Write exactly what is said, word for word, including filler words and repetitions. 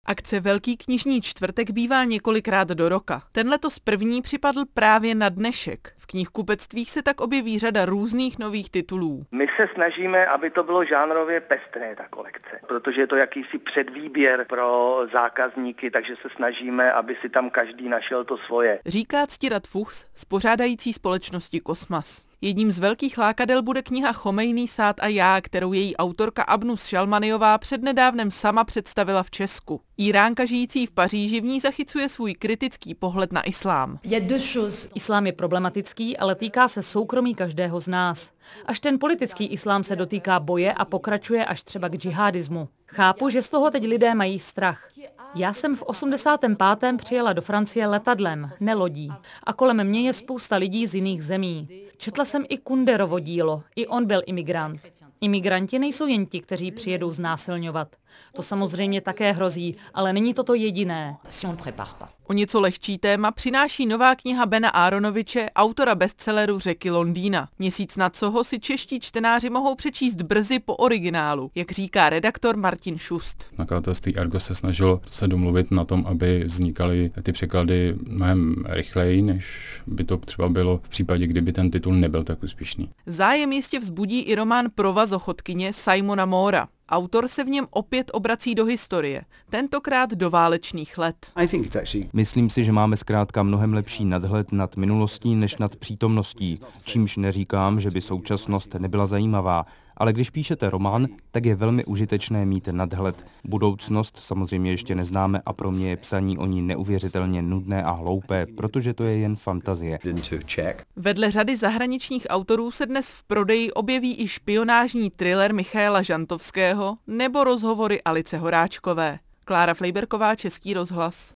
Akce Velký knižní čtvrtek bývá několikrát do roka. Ten letos první připadl právě na dnešek. V knihkupectvích se tak objeví řada různých nových titulů. My se snažíme, aby to bylo žánrově pestré, ta kolekce, protože je to jakýsi předvýběr pro zákazníky, takže se snažíme, aby si tam každý našel to svoje. Říká Ctirad Fuchs z pořádající společnosti Kosmas. Jedním z velkých lákadel bude kniha Chomejný, Sád a já, kterou její autorka Abnus Šalmanijová přednedávnem sama představila v Česku. Íránka žijící v Paříži v ní zachycuje svůj kritický pohled na islám. Islám je problematický, ale týká se soukromí každého z nás. Až ten politický islám se dotýká boje a pokračuje až třeba k džihadismu. Chápu, že z toho teď lidé mají strach. Já jsem v osmdesátém pátém přijela do Francie letadlem, ne lodí. A kolem mě je spousta lidí z jiných zemí. Četla jsem i Kunderovo dílo, i on byl imigrant. Imigranti nejsou jen ti, kteří přijedou znásilňovat. To samozřejmě také hrozí, ale není to to jediné. O něco lehčí téma přináší nová kniha Bena Aronoviče, autora bestselleru Řeky Londýna. Měsíc nad Soho si čeští čtenáři mohou přečíst brzy po originálu, jak říká redaktor Martin Šust. Nakladatelství Ergo se snažilo se domluvit na tom, aby vznikaly ty překlady mnohem rychleji, než by to třeba bylo v případě, kdyby ten titul nebyl tak úspěšný. Zájem jistě vzbudí i román Provaz ochotkyně Simona Mora. Autor se v něm opět obrací do historie, tentokrát do válečných let. Myslím si, že máme zkrátka mnohem lepší nadhled nad minulostí než nad přítomností, čímž neříkám, že by současnost nebyla zajímavá, ale když píšete román, tak je velmi užitečné mít nadhled. Budoucnost samozřejmě ještě neznáme a pro mě je psaní o ní neuvěřitelně nudné a hloupé, protože to je jen fantazie. Vedle řady zahraničních autorů se dnes v prodeji objeví i špionážní thriller Michaela Žantovského nebo rozhovory Alice Horáčkové. Klára Flejberková, Český rozhlas.